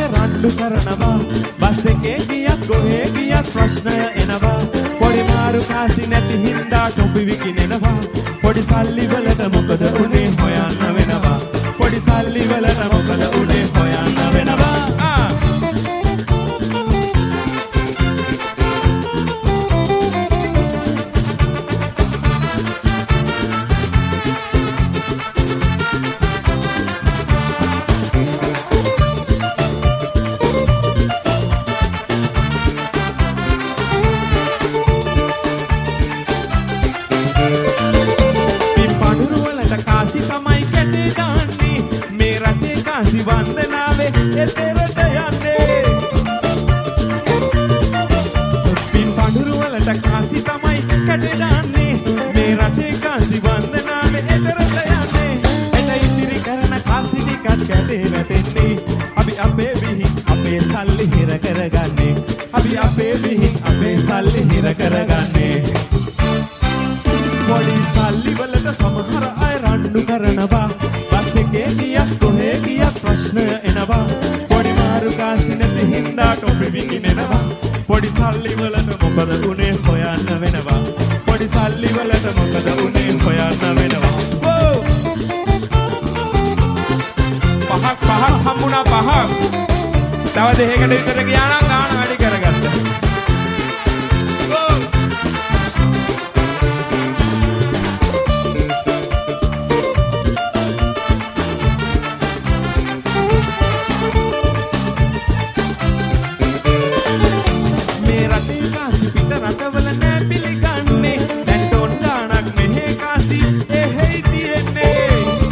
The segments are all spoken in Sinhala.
අය රණ්ඩු කරනවා බස් එකේ ගියත් කොහේ ගියත් ප්‍රශ්නය එනවා පොඩි මාරු කාසි නැති හින්දා ටොපි විකිනෙනවා පොඩි සල්ලි වලට මොකද උනේ හොයන්න වෙනවා පොඩි සල්ලි වලට මොකද උනේ හොයන්න වෙනවා කාසි තමයි කැටේ දාන්නේ මේ රටේ කාසි වන්දනාවේ එතරට යන්නේ පින් පඳුරු වලට කාසි තමයි කැටේ දාන්නේ මේ රටේ කාසි වන්දනාවේ එතරට යන්නේ එට ඉතිරි කරන කාසි ටිකත් කැටේ වැටෙන්නේ අපි අපේ විහිං අපේ සල්ලි හිර කරගන්නේ අපි අපේ විහිං අපේ සල්ලි හිර කරගන්නේ පොඩි සල්ලි වලට සමහර අය රණ්ඩු කරනවා බස් එකේ ගියත් කොහේ ගියත් ප්‍රශ්න එනවා පොඩි මාරු කාසි නැති හින්දා ටොපි විකිනෙනවා පොඩි සල්ලි වලට මොකද උනේ හොයන්න වෙනවා පොඩි සල්ලි වලට මොකද උනේ හොයන්න වෙනවා පහක් හම්බුණා පහක් තව දෙකකට විතර ගියා නම් ගාන වැඩි කරගත්තා රටවල නෑ පිළිගන්නේ දැන් ටොන් ගානක් මෙහෙ කාසි එහෙයි තියෙන්නේ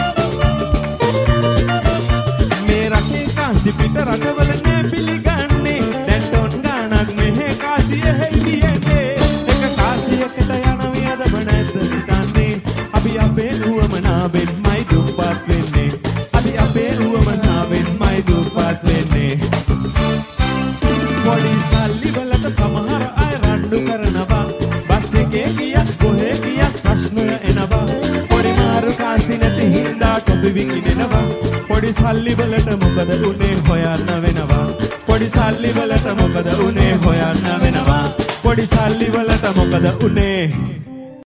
මේ රටේ කාසි පිට රටවල නෑ පිළිගන්නේ දැන් ටොන් ගානක් මෙහෙ කාසි එහෙයි තියෙන්නේ එක කාසියකට යන වියදම නැද්ද හිතන්නේ අපි අපේ නුවමනාවෙන්මයි දුප්පත් වෙන්නේ අපි අපේ නුවමනාවෙන්මයි දුප්පත් වෙන්නේ පොඩි සල්ලි වලට සමහර අය රණ්ඩු කරනවා බස් එකේ ගියත් කොහේ ගියත් ප්‍රශ්න එනවා පොඩි මාරු කාසි නැති හින්දා ටොපි විකිනෙනවා පොඩි සල්ලි වලට මොකද උනේ හොයන්න වෙනවා පොඩි සල්ලි වලට මොකද උනේ හොයන්න වෙනවා පොඩි සල්ලි වලට මොකද උනේ